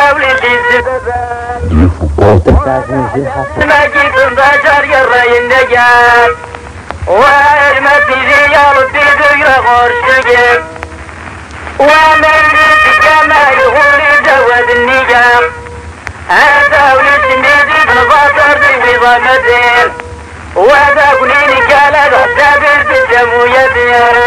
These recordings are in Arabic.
ولدي الزبابة ما جيت بشر يرى النجاة وارمتي لي يا ربي ذكرى غرشقك ومن كما يقول جواد النجاة هذا ولد النجاة نفاطر في ضمتين وهذا كلين قال غدا بالدم ويدين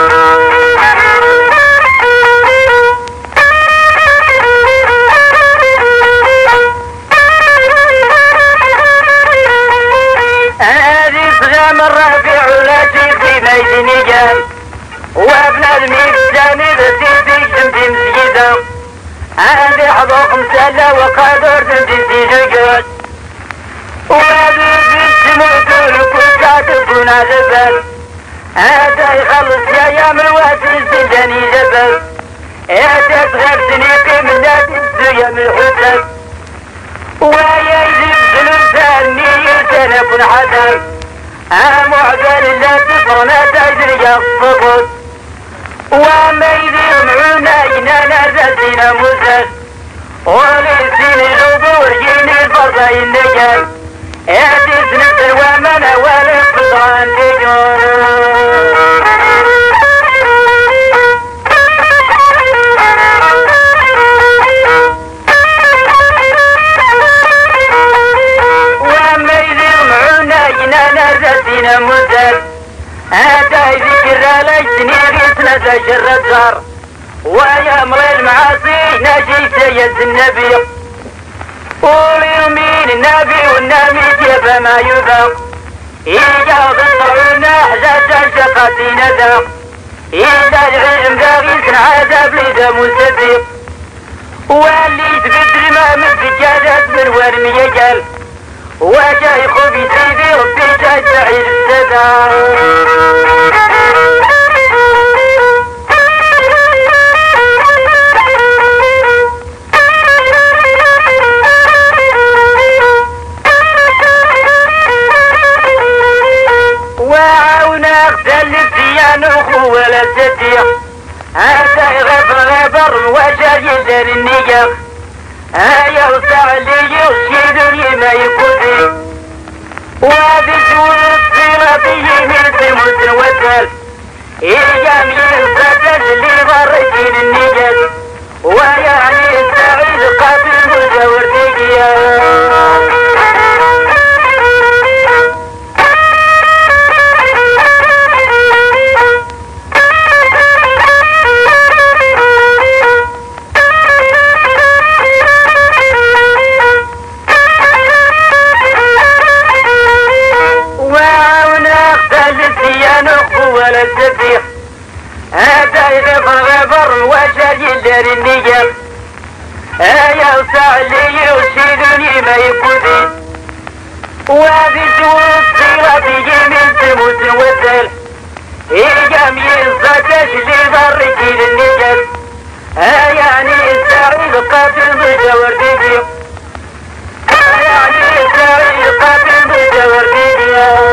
هذه صغام الرافع ولا في ميدان جام وابن الميت الثاني بسيتي جنبي مسجدة هذه حضوق مسلة وقادر تنتي جوجات وهذه بنت موتون وكل كاتبون جبل هذا يخلص يا ايام الواسل سندني جبل هذا صغير سنيقي من لا تنسو يا من الحسن ويا يجيب ثاني يتنكن حدا معدل لا تصرنا تجري الصبر وما يدير معنا ينانا زلزنا مزل وليسين الغدور جيني الفرضة النجاي اعتس نفس الوامنة والفضران تجور نازلتنا مزل هذا يذكر ليتني غيثنا تجر الزهر ويا امر المعاصي نجيت يز النبي واليمين النبي والنبي جاب ما يذاق إيجاد الطعون حزاز شقاتي ذاق إذا العلم ذا غيثنا عذاب لدم صديق واللي تبدل ما من سجادات من ورمي يجل وجاي خوفي سيدي ربي جاي سعيد السدار وعاونا اغتل الديان اخو ولا صديق هذا غفر وجاي دار النياق هيا وسع اللي يرشدني ما يكوني وهذه الجول الصيلة بيمين سموس وسل إيجام ينفتش اللي ضرجين النجاز ويعني السعيد قاتل مزور تيجيا ولا السفيح هذا يغفر وشاجي دار النجاح هيا وسع اللي يرشدني ما يكوني وهذه جول الصيرة بيجي من سموس وسل إيجام ينصدش اللي ضرجين النجاح هيعني السعيد قاتل مجاور تيجي هيعني السعيد قاتل مجاور تيجي